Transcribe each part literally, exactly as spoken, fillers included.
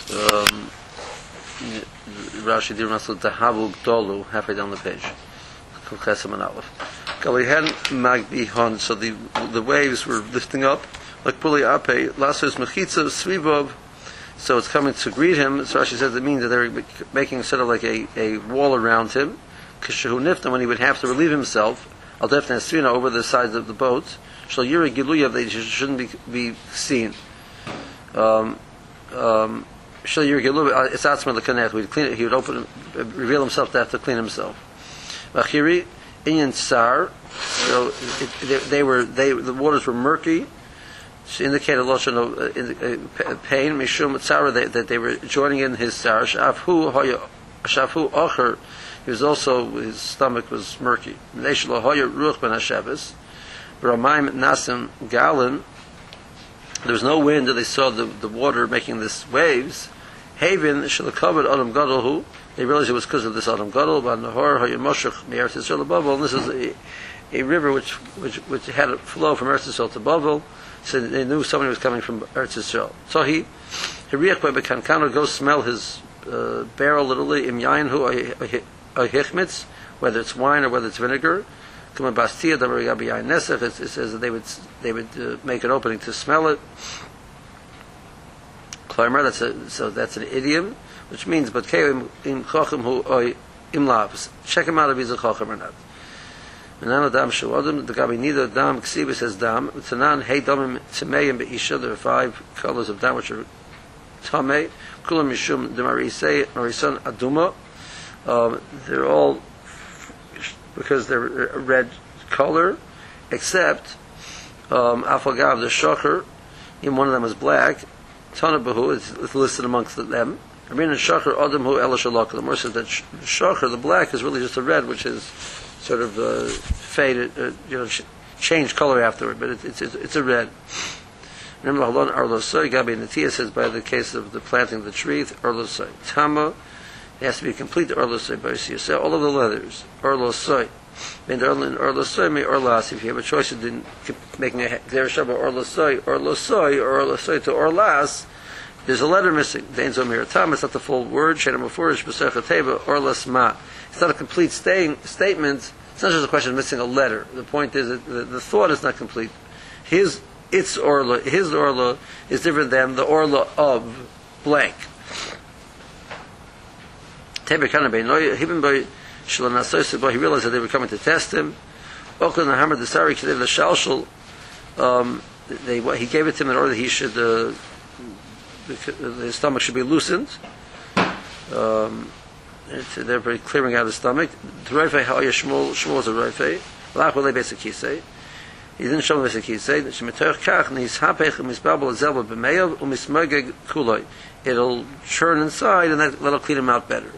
Um, Rashi did also Tahavu Gdolu halfway down the page. Chesem and Aleph. Galihen Magbihon. So the the waves were lifting up like Puli Ape. Lasos Mechitza Svibov. So it's coming to greet him. So Rashi says it means that they're making sort of like a, a wall around him. Kishahu Nifta, when he would have to relieve himself, Al Defna Esrina, over the sides of the boat. Shal Yuri Giluyav, they shouldn't be be seen. Um, um, Shal Yuri Giluyav, it's Atzma L'Kanech. He would clean it. He would open, reveal himself to have to clean himself. Machiri Inyan Tsar. So it, they, they were they the waters were murky. She indicated lotion of uh, pain, mishum tzara, that they were joining in his tsar. Shafu hoya, shafu ocher. He was also, his stomach was murky. Neishlo hoya ruach ben hashavas. Ramaim nasim galin. There was no wind, and they saw the, the water making this waves. Haven shalakavad adam gadolhu. They realized it was because of this adam gadol. But nahor hoya moshach me'eretz Yisrael Bavel. And this is a, a river which which which had a flow from Eretz Yisrael to Bavel. So they knew somebody was coming from Eretz Yisrael. So he, Hiriach by Bekankano, go smell his uh, barrel literally, im yain hu a hichmitz, whether it's wine or whether it's vinegar. Kuma bastia davar yabi yain nesef. It says that they would they would uh, make an opening to smell it. Klarmer, that's a, so that's an idiom, which means but keim im chachim hu oy im lavs. Check him out if he's a chachim or not. Menan Adam Shuadim, the Gabi Nida Dam Ksiba says Dam. Tanan Hey Damim Tmeim Beisha. There are five colors of Dam which are Tamei. Kulam Mishum Demarisei Marison Aduma. Um, they're all because they're a red color, except um, Afagav the Shocher. Even one of them is black. Tanabahu is listed amongst them. Amin and Shocher Adam Hu Elashalak. The more says that Shocher, the black, is really just a red, which is sort of uh, faded, uh, you know, ch- change color afterward, but it, it's, it's it's a red. Remember, Halon Arlosoi, Gabi Natia says by the case of the planting of the tree, Arlosoi. Tama, it has to be complete Arlosoi by Siyaseh, all of the leathers, Arlosoi. And Arlosoi may Arlas, if you have a choice of making a Gzer Shabbat Arlosoi, Arlosoi, or Arlosoi to Arlas, there's a letter missing. Dainzo Miratam, it's not the full word, Shedam Afurish, Besecha Teva, Arlas Ma. It's not a complete staying, statement. It's not just a question of missing a letter. The point is that the, the thought is not complete. His its orla, his orla is different than the orla of blank. He realized that they were coming to test him. Um, they, he gave it to him in order that he should, uh, his stomach should be loosened. Um, It's, they're very clearing out his stomach. The Raifei Ha'aya Shmuel, Shmuel is a Raifei. Lach Walei Besekisei. He didn't show him Besekisei. Shemetoch Kach, Nis Hapech, Misbabel, Zelba, B'meyav, Umismogeg Kuloi. It'll churn inside and that, that'll clean him out better.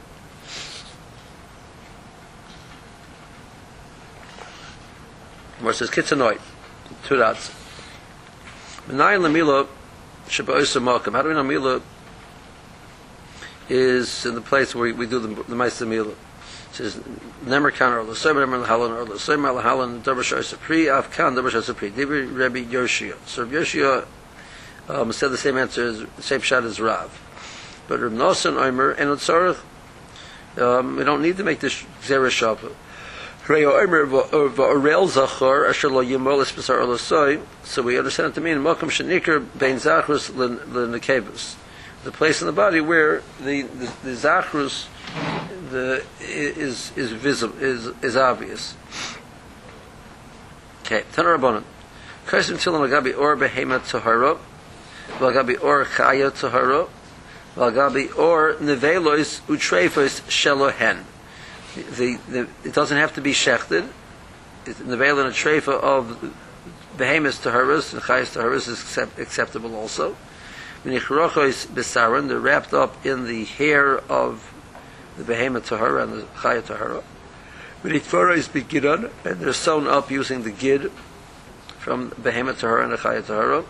Where it says Kitzanoi, two dots. Menayin Lamila, Shabbat Malkum. How do we know Mila is in the place where we, we do the, the Ma'aseh Milah? It says Nemer Kan or L'Soy Nemer L'Halan or L'Soy L'Halan Davar Shai Sapri Avkan Davar Shai Sapri Dibri Rabbi Yoshia. So Rabbi Yoshia um, said the same answer as same shot as Rav, but Reb Nosson Omer and Tzarich. Um, we don't need to make this Gzera Shabbat. So we understand it to mean Malkum Shenikar Bein Zachrus L'Nekevus, the place in the body where the the, the Zachrus the is is visible is is obvious. Okay, Tanar Rabbanan. Kaisim Tilam Agabi Or Behema Tahara, Agabi Or Chaya Tahara, Agabi Or Nevelois Utreifos Shelohen. The, the, it doesn't have to be shechted. The veil and a treifa of behemoths to haris and chayes to haris is accept, acceptable also. Minichrochos besaron, they're wrapped up in the hair of the behemoth tahara and the chayah tahara. Minitvaros begidon, and they're sewn up using the gid from behemoth tahara and the chayah tahara.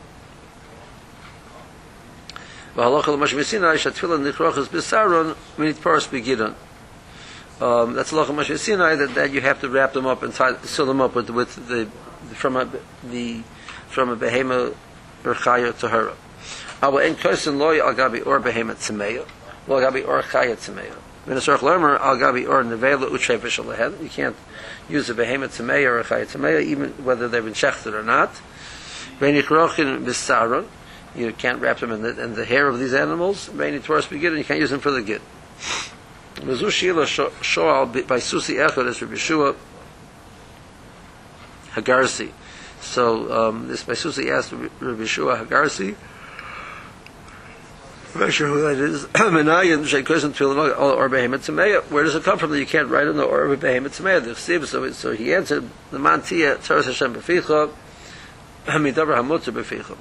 V'halacha l'mash v'sinai shatfilah nichrochos besaron minitvaros begidon. Um, that's Halacha Moshe Sinai that, that you have to wrap them up and tie, sew them up with with the from a the from a behema or chaya tahara. Aber in kosen loy al gabi or behemet tzemeya, lo al gabi or chayet tzemeya. When a sorch learner al gabi or nevela utrei v'shalahen, you can't use a behemet tzemeya or a chayet tzemeya, even whether they've been shechted or not. When yichrochin b'saron, you can't wrap them in the, in the hair of these animals. When you towards begin, you can't use them for the gid. V'zu shila shoal by susi echad es Rabbi Yeshua Hagarsi. So um, this by susi asked Rabbi Yeshua Hagarsi. I'm not sure who that is. Where does it come from that you can't write in the or behemet tzemeya? So, so he answered, the mantia tzaras Hashem beficha, hamidavar hamutzah beficha.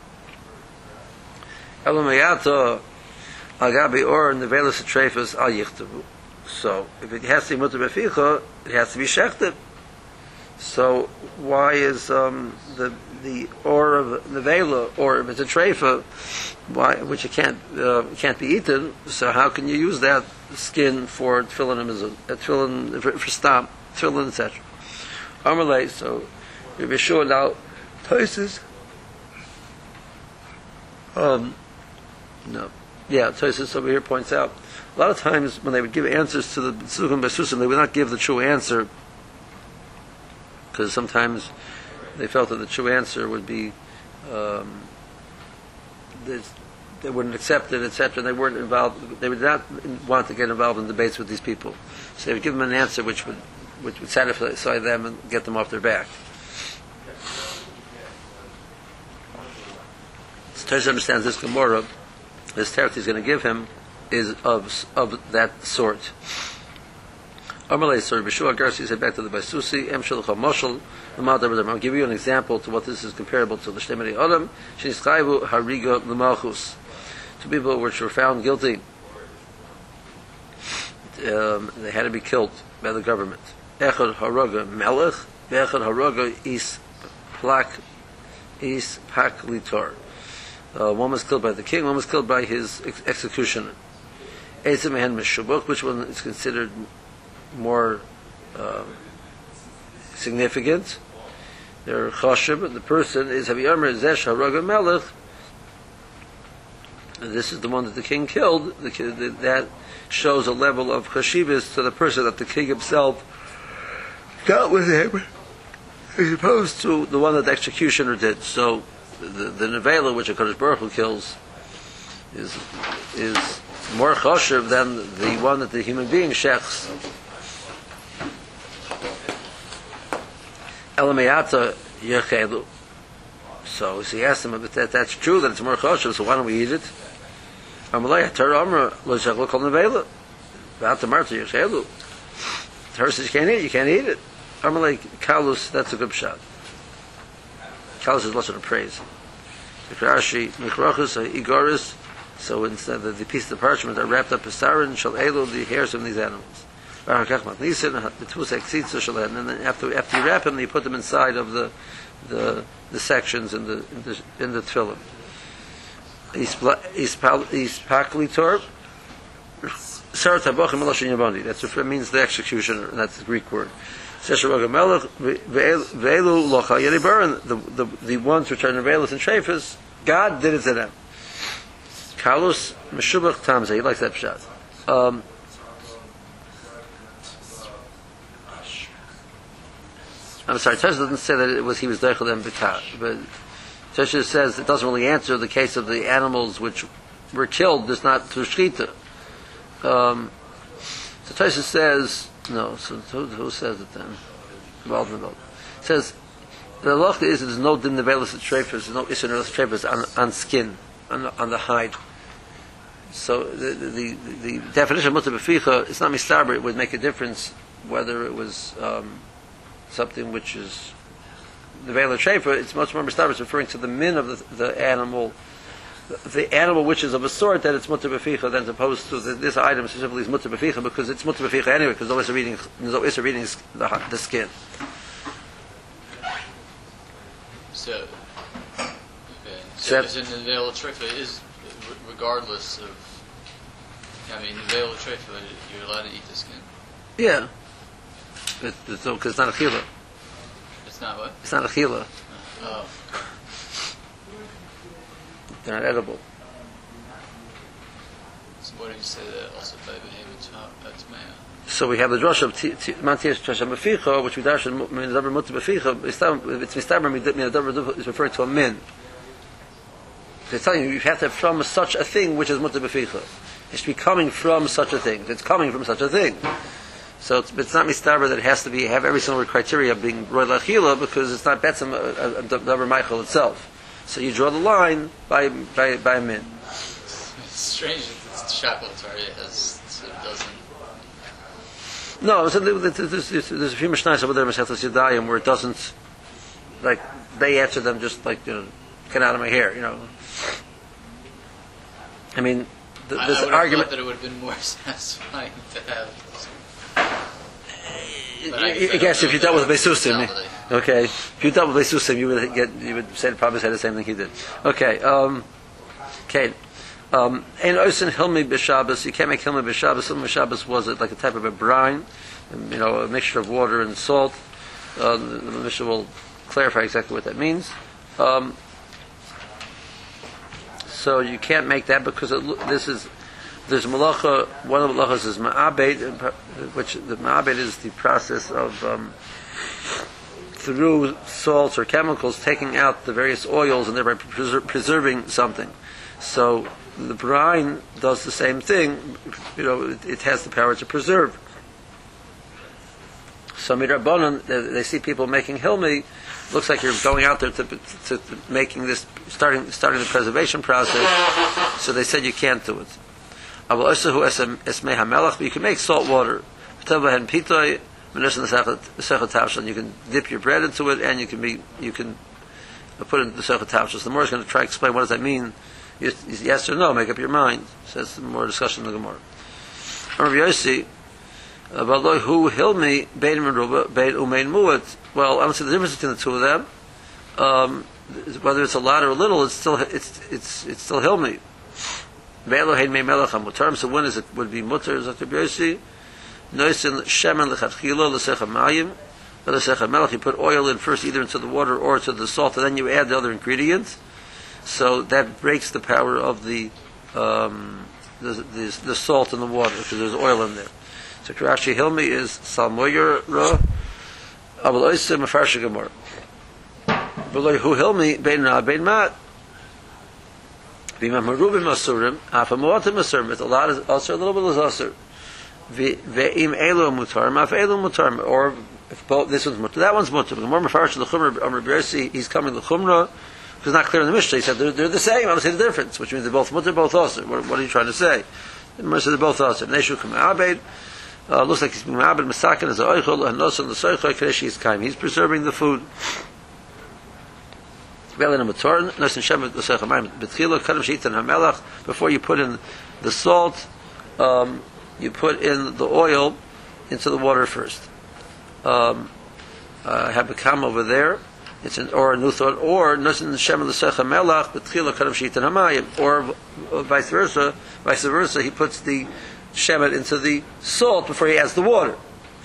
Elamayato agabi or nevelas atrefas al yichtavu. So if it has to be mutzah beficha, it has to be shechted. So why is um, the the or of nevela or if it's a treifa, why which it can't uh, can't be eaten? So how can you use that skin for tefillin and mizun, uh, tefillin for, for stam, tefillin et cetera. Amalei. So Rabbi Yeshua now Tosis. Um, no, yeah, Tosis over here points out a lot of times when they would give answers to the Tzluchim Besusim, they would not give the true answer, because sometimes they felt that the true answer would be um, they wouldn't accept it, et cetera. They weren't involved. They would not want to get involved in debates with these people. So they would give them an answer which would which would satisfy them and get them off their back. So Tosh understands this Gemara. This teretz he's going to give him is of of that sort. Amalei, so Rabbi Yeshua Hagarsi said back to the Baisusi, Em Shalach HaMoshel, I'll give you an example to what this is comparable to the Shlemei Adam, Shenischayvu Hariga L'Malchus. Two people which were found guilty, um, they had to be killed by the government. Echad Haraga Melech, Echad Haraga Is Plak, Is Pak Litor. Uh, one was killed by the king, one was killed by his ex- executioner. Etzem Mehen Meshubach, which one is considered more uh, significant? They're chashiv. The person is Haviyamer Zesh Haraga Melech. This is the one that the king killed. The, the, that shows a level of chashivas to the person that the king himself dealt with him, as opposed to the one that the executioner did. So the, the nevela which a Kadosh Baruch Hu kills is is more chashiv than the one that the human being shechs. Elamayata yechelu. So he asked him if that, that's true, that it's more chashiv, so why don't we eat it? Amalei Torah Amra lo shechlu kol nevela. About the marta yechelu. Torah says you can't eat it, you can't eat it. Amalei kalus, that's a good shot. Kalus is lots of praise. Mikrashi mikrachus igoris. So instead of the piece of parchment are wrapped up as sarin shall elu, the hairs of these animals. And then after after you wrap them, you put them inside of the the, the sections in the in the, in the tefillin. Ispaklitor, Sarat Habachim Eloshin Yabandi. That's what it means. The executioner. And that's the Greek word. The the the ones which are nevelas and shefas, God did it to them. Kalus Meshubach Tamze. He likes that pshat. Um, I'm sorry, Tosha doesn't say that it was he was deichel them b'kah, but Tosha says it doesn't really answer the case of the animals which were killed. It's not through shchita. Um, so Tosha says no. So who, who says it then? Well, no. It says the halacha is there's no din nevelas trefus, there's no isser nevelas trefus on on skin, on the, on the hide. So the the, the, the definition of mutar b'ficha, it's not mistaber. It would make a difference whether it was um, something which is the Vela Trefa. It's much more mistaber. It's referring to the min of the, the animal, the, the animal which is of a sort that it's mutar b'ficha, than opposed to the, this item specifically is mutar b'ficha because it's mutar b'ficha anyway, because no is reading, no is reading the, the skin. So, okay. So, so in the Vela Trefa is regardless of. I mean, the Vela Trefa, you're allowed to eat the skin. Yeah. But it's, no, cause it's not a chila. It's not what? It's not a chila. Oh. They're not edible. what do you say that also by behemoth atmeya? So we have the drush of Mantias Trasham Beficha, which we dash in Medaber Mutter Beficha. It's Mistaber Medaber is referred to a min. It's telling you you have to have from such a thing which is Mutter Beficha. It should be coming from such a thing. It's coming from such a thing. So it's, it's not Mistaber that it has to be have every single criteria of being Roy Lachila because it's not Betzim a Daber Michael itself. So you draw the line by by by a min. It's strange that the Shakal Tarya has sort of doesn't. No, so there's, there's, there's a few Mishnayos over there in Masechtas Yadayim where it doesn't, like, they answer them just like, you know, get out of my hair, you know. I mean, the, I, this I would argument. have thought that it would have been more satisfying to have. I, I guess if you dealt with Beisusim, okay, if you dealt with Beisusim, you would get, you would say, probably say the same thing he did. Okay, um, okay. Um, and Osin Hilmi B'Shabbos, you can't make Hilmi B'Shabbos. Hilmi B'Shabbos was like a type of a brine, you know, a mixture of water and salt. Uh, the, the Mishnah will clarify exactly what that means. Um, so you can't make that because it, this is, there's malacha, one of the malachas is ma'abed, which the ma'abed is the process of, um, through salts or chemicals, taking out the various oils and thereby preser- preserving something. So, the brine does the same thing. You know, it, it has the power to preserve. So midrabanan, they, they see people making hilmi. Looks like you're going out there to, to, to making this, starting starting the preservation process. So they said you can't do it. But you can make salt water. You can dip your bread into it, and you can be you can put it into the sechet tavshel. The Gemara is going to try to explain what does that mean. Yes or no, make up your mind. So that's more discussion in the Gemara. Rabbi Yossi, who hilmi bein meruba bein umein muat. Well, I don't see the difference between the two of them. Um, whether it's a lot or a little, it's still it's it's it's still hilmi. Be'elohein mei melech hamutar. So when is it would be mutar? Is Rabbi Yossi? Noisin shemen lechatchila l'secha mayim. L'secha melech. You put oil in first, either into the water or to the salt, and then you add the other ingredients. So that breaks the power of the um, the, the, the salt in the water because there's oil in there. So Rashi Hilmi is Salmoyer Ra Abaloisim Mafarsha Gemara. Below who Hilmi Bein Ra Bein Mat Bima Marubim Asurim Afamotim Asurim. It's a lot is also a little bit is Asur. Ve'im Elo Mutar Maf Elo Mutar. Or if both this one's Mutar, that one's Mutar. The more Mafarsha the Chumra Amr Bersi, he's coming the Chumra. It's not clear in the Mishnah. He said they're, they're the same. I don't see the difference, which means they're both mutter, both also. What, what are you trying to say? The Mishnah said they're both also. Neshu come abed. Looks like he's being abed. Masakin is a oichol and noson the soichol kadeshi is kaim. He's preserving the food. Velin amator noson shemet l'seichamayim betchila kadam sheitan hamelach. Before you put in the salt, um, you put in the oil into the water first. Um, I have a kam over there. It's an or a new thought, or nosin shem l'secha melach betchila kadam sheitan hamayim, or vice versa. Vice versa, he puts the shemet into the salt before he adds the water.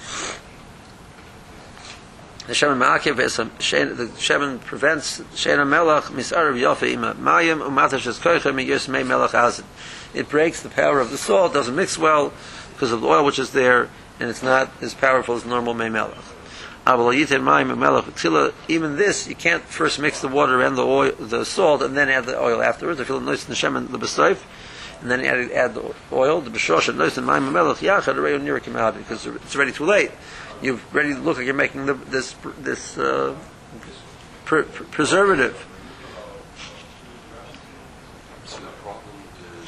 The shemen ma'akev the shemen prevents sheina melach misarav yafe ima mayim umatash es koichem miyos mei melach azid. It breaks the power of the salt, doesn't mix well because of the oil which is there, and it's not as powerful as normal mei melach. Even this, you can't first mix the water and the oil, the salt, and then add the oil afterwards. I feel nice in the shemen the bestoif, and then add, add the oil, the beshosh, and nice in my melech yachad arei near kimad because it's already too late. You've already look like you're making the, this this uh, pre- pre- preservative. So the problem is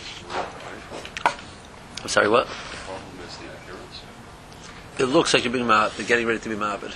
I'm sorry, what? the problem is the appearance. It looks like you're being ma- getting ready to be ma'abed.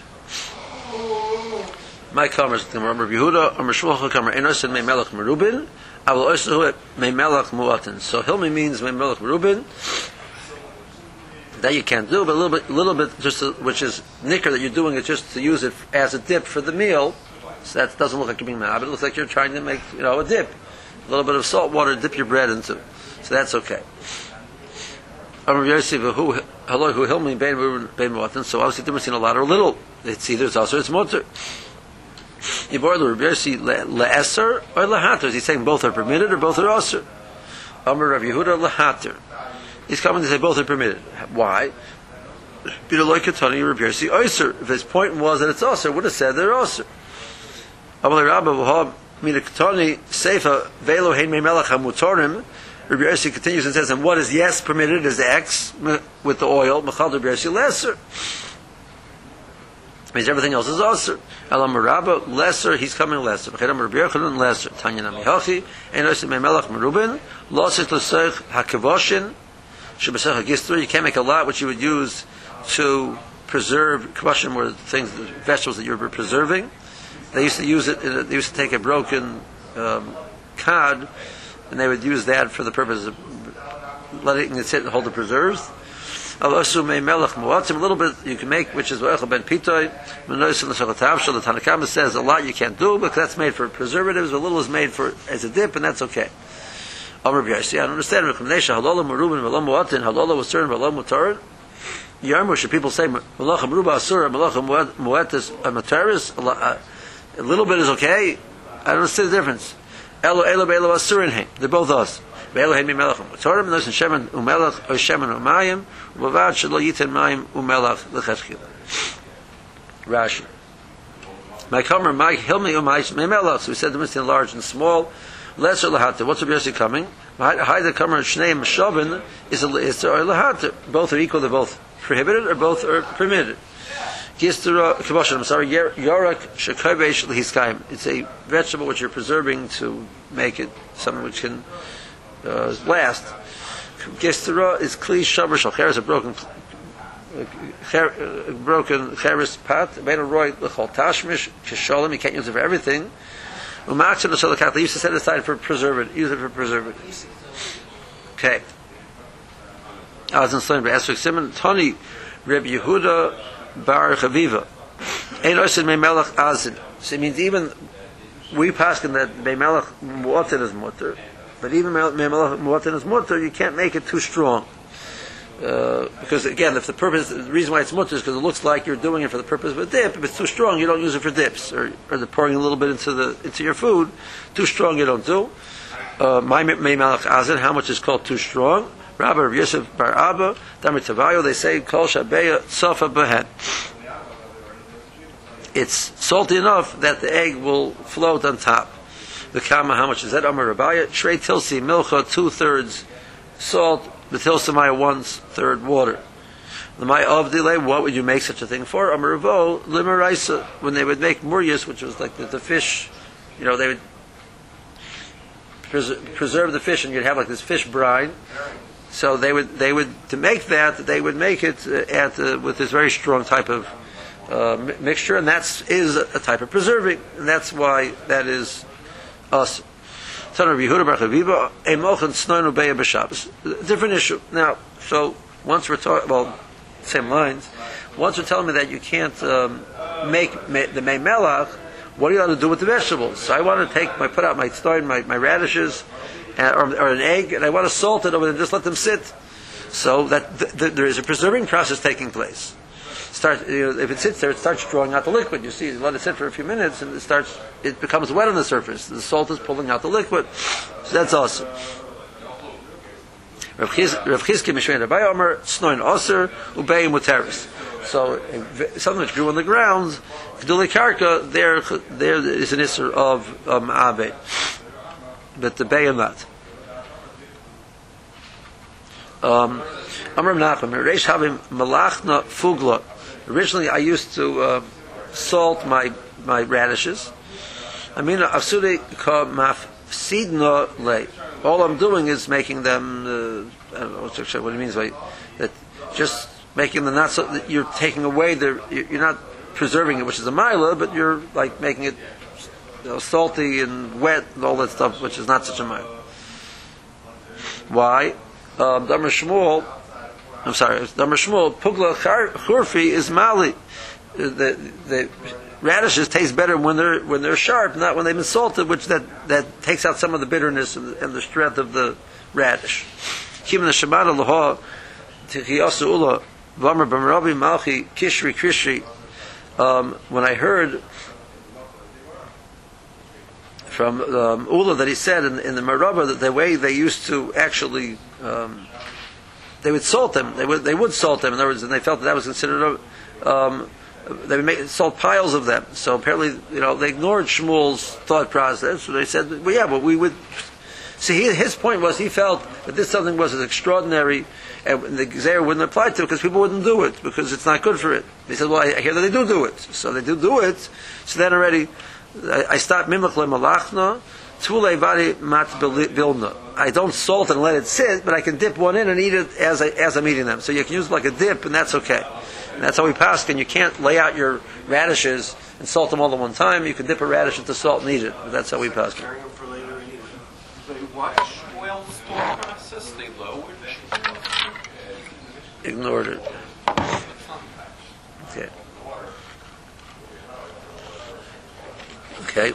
My commerce, the Rabbi Yehuda, Amr Shmuel Kamer, Enosin Mei Melech Merubin, I will also Mei Melech Muatin. So Hilmi means Mei Melech Merubin. That you can't do, but a little bit, little bit, just to, which is nicker that you're doing it just to use it as a dip for the meal. So that doesn't look like you're being ma'abed. It looks like you're trying to make, you know, a dip, a little bit of salt water to dip your bread into. So that's okay. Amr Yosef, who hello, who Hilmi Bein Bein Muatin. So obviously, the difference between a lot or a little. It's either it's also it's mutter. Yibor Rabbi Yossi le'eser or lehater. Is he saying both are permitted or both are aser? Amr Rav Yehuda lehater. He's coming to say both are permitted. Why? If his point was that it's usher, would have said they're usher. Rabbi Yossi continues and says, and what is yes permitted is X with the oil, Mechal Rabbi Yossi lesser. Means everything else is usher. Elam Rabba lesser, he's coming lesser. V'chedam Rabbi Yochanan lesser. Tanya Nami Hachi, Ein Osim Melech Merubin, Losit L'Sech HaKavoshin, Shebesech HaGistru. You can't make a lot which you would use to preserve kavoshin, were things, vegetables that you were preserving. They used to use it. In a, they used to take a broken um, cod, and they would use that for the purpose of letting it sit and hold the preserves. A little bit you can make, which is ben pitoy. The Tanakama says a lot you can't do because that's made for preservatives. A little is made for as a dip, and that's okay. I don't understand. Halola was certain, halola mutarin. Yarmu, should people say malacha meruba asura, malacha muetis amataris? A little bit is okay. I don't see the difference. Elo elo be'elo asurin heim. They're both us. Be'elo heim melach mutarim. And there's shemen umelach or shemen umayim. Ubavad shelo yitin mayim umelach lechetchila. Rashi. My kamer my hilmi umayis memelach. So we said the mistake large and small. Lesser lahata. What's Rabbi Yossi coming? High the kamer shneim shavin is a lesser or lahata. Both are equal. They're both prohibited or both are permitted. Gistura kavoshin. I'm sorry. Yorak shekabesh lehiskayim. It's a vegetable which you're preserving to make it something which can uh, last. Gistura is kli shaber shalcher, is a broken uh, broken cheres pat. Bein roy lechol tashmish kisholim. You can't use it for everything. Umakshim l'shalakach. They used to set it aside for preservative. Use it for preservatives. Okay. I was in Sloan by Esrik Simon. Tony Reb Yehuda Bar Chaviva. Ein osin meimelach azin. So it means even we paskin that meimelach muatin is mutter, but even meimelach muatin is mutter, you can't make it too strong. Uh, because again, if the purpose, the reason why it's mutter is because it looks like you're doing it for the purpose of a dip. If it's too strong, you don't use it for dips, or or the pouring a little bit into the into your food. Too strong, you don't do. Uh, my meimelach azin. How much is called too strong? Rabbi Rav Yosef Bar Abba, Damar Tavayo, they say, Kol Shabeya Sofa Behen. It's salty enough that the egg will float on top. The Kama, how much is that? Amar Rabaya, Shrei Tilsi Milcha, two thirds salt, Betilsa Maya, one third water. The Maya of delay, what would you make such a thing for? Amar Ravo, Limeraisa, when they would make muryas, which was like the, the fish, you know, they would pres- preserve the fish and you'd have like this fish brine. So they would, they would to make that, they would make it uh, at uh, with this very strong type of uh, mi- mixture, and that's is a, a type of preserving, and that's why that is us. Different issue now. So once we're talking, well, same lines. Once you're telling me that you can't um, make me, the meimelach, what do you want to do with the vegetables? So I want to take my put out my stein, my, my radishes. Uh, or, or an egg, and I want to salt it over there and just let them sit. So that th- th- there is a preserving process taking place. Start, you know, if it sits there, it starts drawing out the liquid. You see, you let it sit for a few minutes, and it starts. It becomes wet on the surface. The salt is pulling out the liquid. So that's awesome. Rav Chizki Mishmei Rabbi Omer Snoin Oser Ubei Muteris. So something which grew on the ground, Gedulei Karka, there there is an isser of um, Abe. But the Bayamot. Um, Amram Nachum, Reish Havim Malachna Fugla. Originally, I used to uh, salt my my radishes. I mean, Asuri Ka Mafsidna Le. All I'm doing is making them. Uh, I don't know what it means by that. Just making them not so that you're taking away the. You're not preserving it, which is a mila, but you're like making it. You know, salty and wet and all that stuff, which is not such a mile. Why? Um, Damar Shmuel, I'm sorry, Damar Shmuel, Pugla Churfi is mali. The, the radishes taste better when they're when they're sharp, not when they've been salted, which that, that takes out some of the bitterness and the, and the strength of the radish. Kim the Shemana Laha, Tichiyasu Ula, Vamar Bamarabi Malchi, Kishri Kishri. Um, when I heard from um, Ula that he said in, in the Marabah that the way they used to actually um, they would salt them. They would they would salt them. In other words, and they felt that that was considered a, um, they would make salt piles of them. So apparently, you know, they ignored Shmuel's thought process. So they said, well, yeah, but we would. See, he, his point was he felt that this something was as extraordinary, and the Gezer wouldn't apply to it because people wouldn't do it because it's not good for it. He said, well, I hear that they do do it, so they do do it. So then already, I, I stopped mimach le malachna. I don't salt and let it sit, but I can dip one in and eat it as, I, as I'm eating them. So you can use it like a dip, and that's okay. And that's how we pass. And you can't lay out your radishes and salt them all at one time. You can dip a radish into salt and eat it. But that's how we pass. Carrying them for later anyway. So why Shmuel's thought process? They lowered it. Ignored it. Okay. Okay.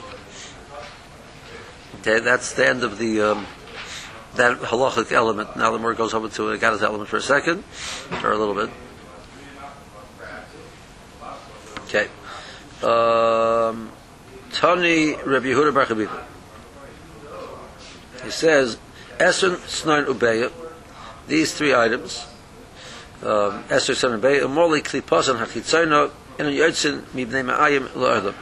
Okay, that's the end of the um, that halachic element. Now the more goes over to it, got his element for a second, or a little bit. Okay. Um, Tani Rabbi Yehuda Bar Chabiba. He says, Esron Snoin Ubeya. These three items, um, Esron Snoin Ubeya, Umoli Klipasan Hachitzayno, and Yotzin Mibnei Ma'ayim La'adam.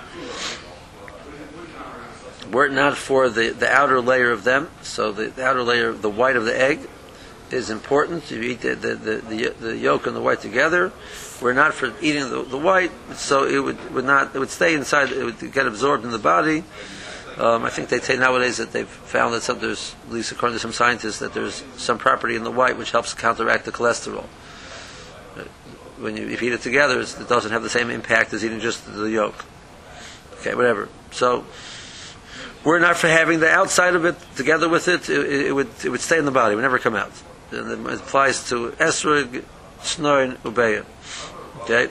Were it not for the, the outer layer of them, so the, the outer layer, the white of the egg, is important. You eat the the, the, the, the yolk and the white together. Were it not for eating the, the white, so it would, would not it would stay inside. It would get absorbed in the body. Um, I think they say nowadays that they've found that some, there's, at least according to some scientists, that there's some property in the white which helps counteract the cholesterol. When you, if you eat it together, it's, it doesn't have the same impact as eating just the yolk. Okay, whatever. So. Were it not for having the outside of it together with it, it, it would it would stay in the body. It would never come out. And it applies to esrog, snoin, ubeya. Okay.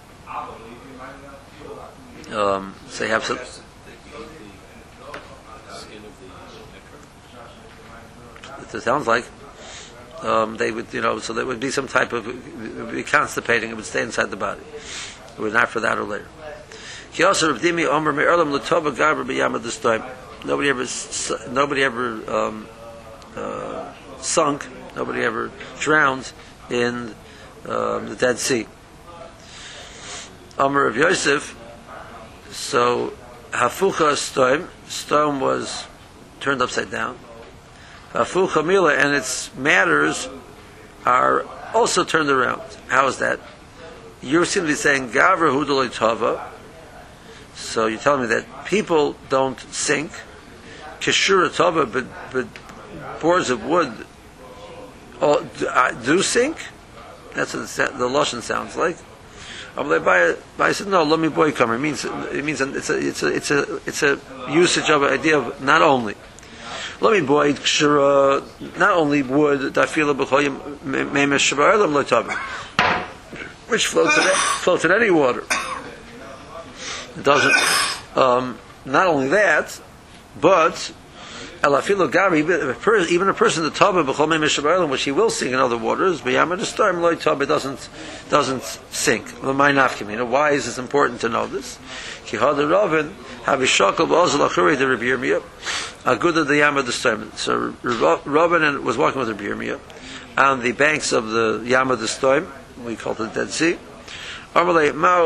Um, so you have some. It sounds like um, they would, you know, so there would be some type of, it would be constipating. It would stay inside the body. It would not for that or later. Nobody ever, nobody ever um, uh, sunk, nobody ever drowned in um, the Dead Sea. Amar of Yosef. So Hafucha Stoim, Stoim was turned upside down. Hafucha Mila, and its matters are also turned around. How is that? You seem to be saying Gavra Hudaloi Tava. So you're telling me that people don't sink. Kishura Tova, but, but boards of wood oh, do, uh, do sink? That's what the Lashon sounds like. But I said, no, let me boy come. It means, it means it's a, it's a, it's a, it's a usage of an idea of not only. Let me boy, kishura, not only wood, dafila b'choyim memesh shabarelam lo tova, which floats in, floats in any water. It doesn't. Um, not only that, but elafilo gari, even a person the taba b'chol me'mishabarim, which he will sink in other waters, but yamad storm loy taba doesn't doesn't sink. Why is this important to know this? Ki hada Ravin have shakal b'ozal achuri the Rabbi Yirmiyah, a good of the yamad storm. So Ravin was walking with Rabbi Yirmiyah on the banks of the yamad storm. We call it the Dead Sea. So now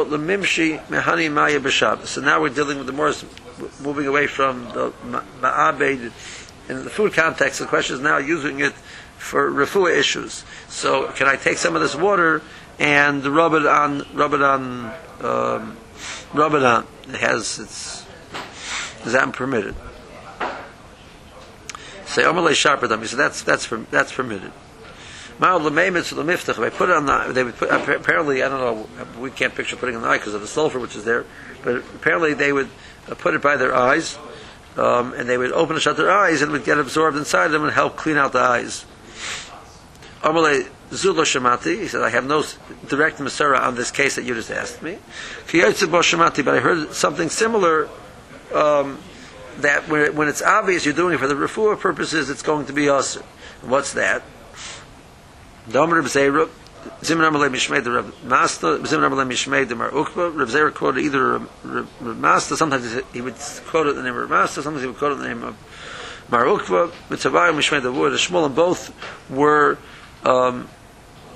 we're dealing with the more moving away from the ma'abed in the food context. The question is now using it for refuah issues. So can I take some of this water and rub it on, rub it on, um, rub it on? It has its. Is that permitted? Say Omalei sharper them. So that's that's that's permitted. If I put it on the, they would put, apparently, I don't know, we can't picture putting it on the eye because of the sulfur which is there, but apparently they would put it by their eyes, um, and they would open and shut their eyes, and it would get absorbed inside them and help clean out the eyes. Amalei Zulo Shamati, he said, I have no direct Masara on this case that you just asked me. Shamati, but I heard something similar, um, that when, when it's obvious you're doing it for the refuah purposes, it's going to be us. What's that? Domer Reb Zera, Zimmer Amalei Mishmei the Reb Masta, Zimmer Amalei Mishmei the Mar Ukva. Reb Zera quoted either Reb Masta. Sometimes he would quote it the name of Reb Masta. Sometimes he would quote it the name of Mar Ukva. Mitzvah Mishmei the Wood. Shmuel and both were um,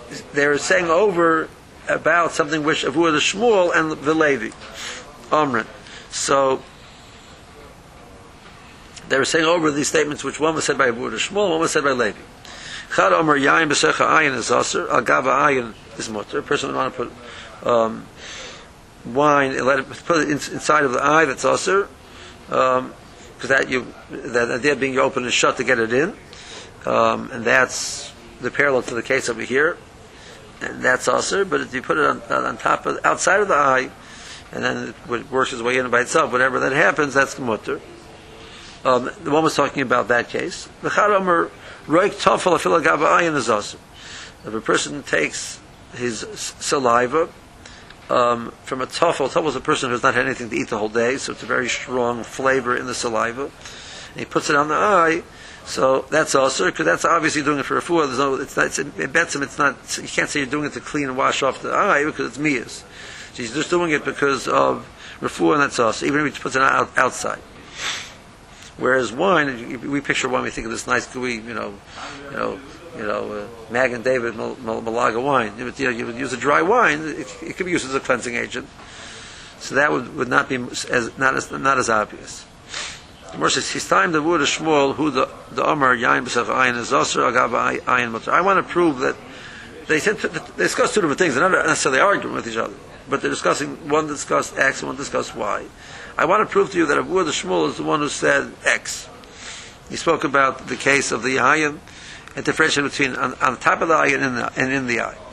they're saying over about something which Avua the Shmuel and the Levi, Omrin. So they were saying over these statements, which one was said by Avua the Shmuel, one was said by Levi. Chad Omer Yayin B'Secha Ayin is Aser, Al Gava Ayin is Mutter. A person would want to put um, wine and let it put it in, inside of the eye. That's Aser, because um, that you that idea being you open and shut to get it in, um, and that's the parallel to the case over here. And that's Aser, but if you put it on, on top of outside of the eye, and then it works its way in by itself, whatever that happens, that's Mutter. Um, the one was talking about that case. The Chad Omer Roik Tofel Afil Gava Ayin is Aser. If a person takes his saliva um, from a tofel, tofel is a person who's not had anything to eat the whole day, so it's a very strong flavor in the saliva, and he puts it on the eye. So that's also because that's obviously doing it for a fool. There's no, it's not. It's, it bets him. It's not. You can't say you're doing it to clean and wash off the eye because it's miyas. So he's just doing it because of refuah, and that's also even if he puts it out, outside. Whereas wine, we picture wine, we think of this nice gooey, you know, you know, you know, uh, Mag and David Mal- Mal- Malaga wine. You would, you know, you would use a dry wine; it, it could be used as a cleansing agent. So that would, would not be as not as not as obvious. The Moshe says, "His time the word of Shmuel, who the the Amar Yain B'Sech Ayin is Aser Agava Ayin Mutter." I want to prove that they said they discuss two different things. They're not necessarily arguing with each other, but they're discussing. One discussed X and one discussed Y. I want to prove to you that Abu the Shmuel is the one who said X. He spoke about the case of the ayin and differentiated between on, on the top of the eye and in the, and in the eye.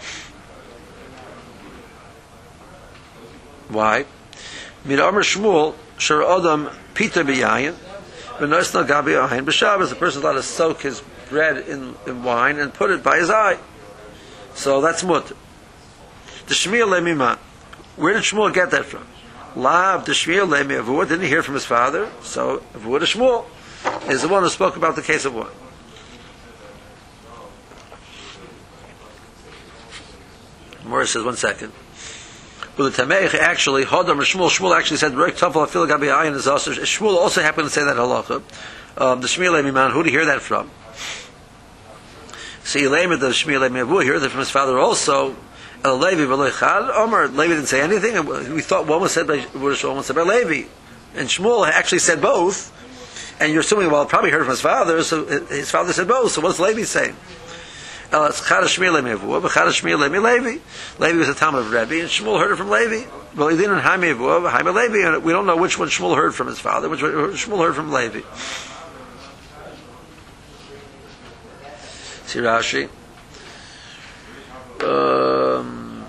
Why? Mid Amar Shmuel Shar Adam Peter B'Yayin V'Nosna Gabi Ayin B'Shabbos. The person is allowed to soak his bread in, in wine and put it by his eye. So that's mutter. The Shmuel Lemima. Where did Shmuel get that from? Lav the Shmuel Lemi Avur didn't hear from his father, so Avur the Shmuel is the one who spoke about the case of wine. Morris says, one second. Well, the Tameich actually, Hodam or Shmuel, Shmuel actually said, Rek Tafel Afil Gabi Ayin is also, Shmuel also happened to say that halacha. Um, the Shmuel Lemi man, who did he hear that from? See, Lemi, the Shmuel Lemi Avur, heard that from his father also. Levi Omar, Levi didn't say anything. We thought one was said by one was said by Levi, and Shmuel actually said both. And you're assuming, well, probably heard from his father, so his father said both. So what's Levi saying? Levi Levi was a Talmud of Rebbe, and Shmuel heard it from Levi. Well, he didn't Haime Levi, and we don't know which one Shmuel heard from his father, which one Shmuel heard from Levi. See Rashi. Um,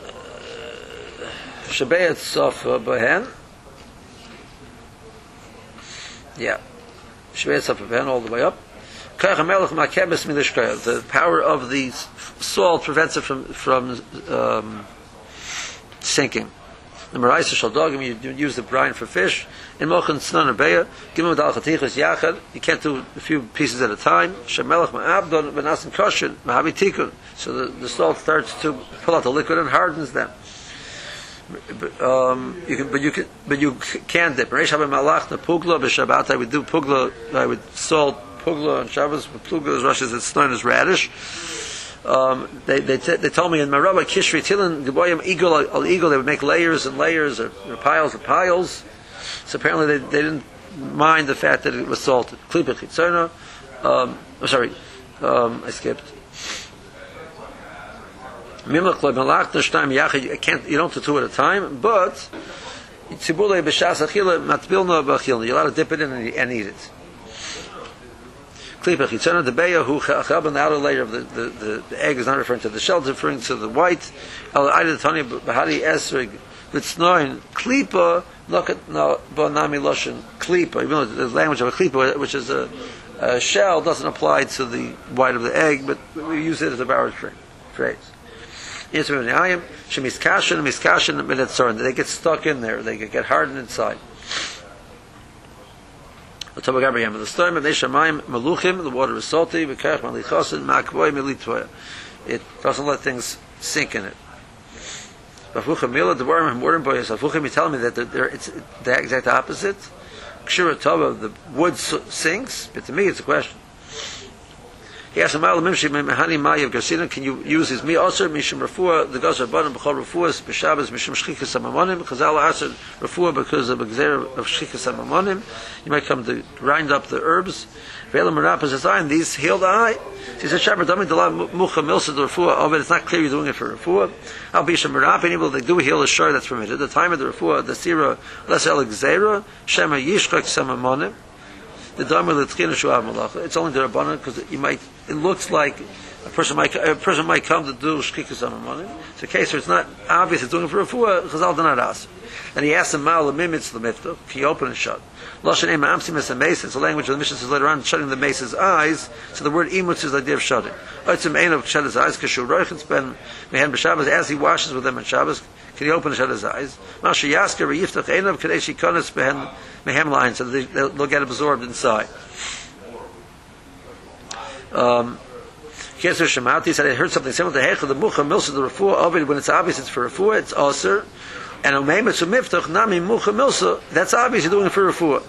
Shabbat Sof Behen. Yeah. Shabbat Sof Behen all the way up. The power of the salt prevents it from from um, sinking. The Maraisa Shal Dogim, you use the brine for fish. In Mochan Snan Abeya, give him Dal Chatichas Yachad. You can't do a few pieces at a time. Shemelach Ma'abdon Benasim Koshin Mahavi Tikun. So the, the salt starts to pull out the liquid and hardens them. But, um, you can, but you can, but you can't dip. Reish Habay Malach the Pugla b'Shabbat. I would do Pugla. I would salt Pugla on Shabbos. Pugla is Russia's. It's known as radish. Um, they they, t- they told me in Maraba Kishri Tilin Geboyim Eagle al Eagle they would make layers and layers or, or piles and piles. So apparently they, they didn't mind the fact that it was salted. Klipa Chitzona. Um, I'm sorry, um, I skipped. Mimlach le Malach Nashtaim Yachid. You can't. You don't do two at a time, but Tzibule b'Shas Achila Matbilna b'Achilna. You're allowed to dip it in and, and eat it. Klipa Chitzona, the beya who chaben, the outer layer of the, the, the, the egg is not referring to the shell, it's referring to the white. Al Aida Tani Bahari Esrig Vitznoin Klipa Lokat no Bonami Loshin Klipa. Even though the language of a Klipa, which is a, a shell, doesn't apply to the white of the egg, but we use it as a borrowed phrase. Yes, Shemiskashin, Miskashin, Miletzorin. They get stuck in there, they get hardened inside. The storm of Neshamayim Maluchim, the water is salty, Bekach Malichosin, Makboy Militoya. It doesn't let things sink in it. Bafuchim Mila, the worm and Warren Boy, Bafuchim, you tell me that they're, it's the exact opposite. Kshira Tova, the wood sinks, but to me it's a question. He asked him, can you use his mi osir, mishim refuah, the gazar banim, b'chol refuahs, b'shabas, mishim shchikas hamamonim, chazal asir refuah because of a gzer of shchikas hamamonim. You might come to grind up the herbs. Ve'elam merapah zayin, these heal the eye. So he said, Shabbat Dami Dala Mucha Milsa the Refuah of it. It's not clear you're doing it for Refuah. Al Bisha Merapah, able they do heal a shor that's permitted. The time of the Refuah, the Sira, Les El Gzera, Shema Yishchak Samamonim. The Dhamma L'Tchina Shu'av Malacha. It's only the Rabbanan because you might. It looks like a person might a person might come to do Shchikas Samamonim. It's a case where it's not obvious it's doing it for Refuah. Chazal Danaras. And he asked him, Ma'al Mimitz L'Miftah. Can you open and shut? Lashon Ema Amsim Es HaMeis. It's a language of the Mishnah says later on, shutting the mace's eyes. So the word Imutz is the idea of shutting. Otzim Ein of shut his eyes. Kashu Roichitz Ben Mehen B'Shabbos. As he washes with them on Shabbos, can he open and shut his eyes? Masha Yasker V'Yiftach Ein of Kadesh Yikonis Behen Mehem Line. So they, they'll, they'll get absorbed inside. Um, Kesser Shemati said, I heard something similar to Hechel, the Mucha Milsa, the Refuah of it, when it's obvious it's for Refuah, it's Aser. And Omeim it's a Miftach, Nami Mucha Milsa, that's obvious you're doing it for Refuah.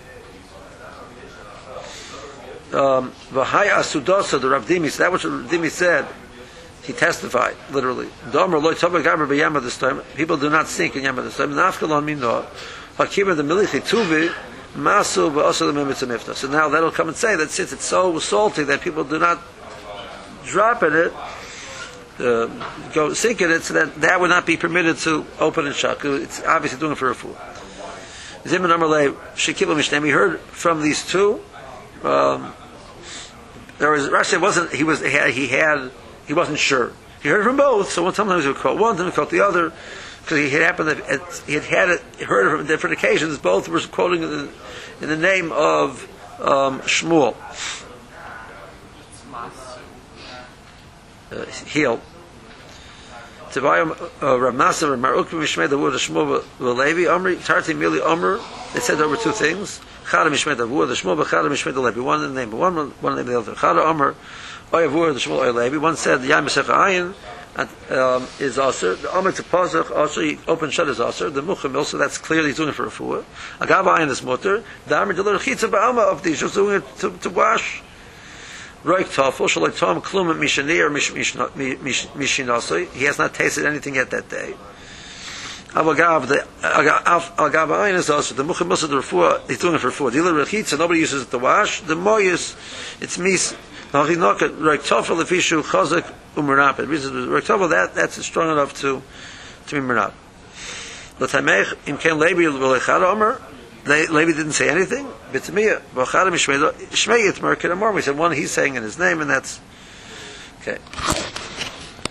Um, V'hai Asudasa, the Rav Dimi, so that was what Rav Dimi said, he testified, literally. Domer Loi Tobak Gaber B'Yama this time, people do not sink in Yama this time, Nafkalon Mino, Hakiva the Milichi Tuvi, Masu V'Asa the Mimitz Miftach. So now that'll come and say that since it's so salty that people do not drop in it, uh, go sink in it, so that that would not be permitted to open and shut. It's obviously doing it for a fool. Zimon Amalei Shekibah Mishneh. We heard from these two. Um, there was Rashi wasn't he was he had, he had he wasn't sure. He heard from both. So sometimes he would quote one, then he would quote the other, because he had happened that it, he had had it, heard it from different occasions. Both were quoting in the, in the name of um, Shmuel. Uh, heal. Tivayim Ramasa Marukim Mishmei the word of Shmuel Levi Amri Tarti Mili Amr. They said there were two things. Chada Mishmei the word of Shmuel, Chada Mishmei the Levi. One in the name, one one in the name of the other. Chada Amr Oyavur the Shmuel Levi. One said Yam Mesech Ayin um, is Aser. The Amr to Pasach also he open shut is Aser. The Mucham also that's clearly he's doing it for a fuah. Agav Ayin is Mutter. The Amr the little Chitza Ba'alma of these just doing it to, to wash. Roik Tafel, Shalai Tom Klum Mishani or Mishinasoi. He has not tasted anything yet that day. Avagav, the Agav Ayin is also the Muchim Musa the Refuah, he's doing it for four. The Ila Rechit, so nobody uses it to wash. The Moyes, it's Mis. Now he knock it, Roik Tafel, Lefishu, Chazak, Umrap. It reason Roik Tafel, that, that's strong enough to, to be Mrap. Latamech, Im Ken Levi, Velechad Omer. Levi didn't say anything. B'tzmiya, B'chada Mishmei Yitmer Kedamor. We said one he's saying in his name, and that's okay.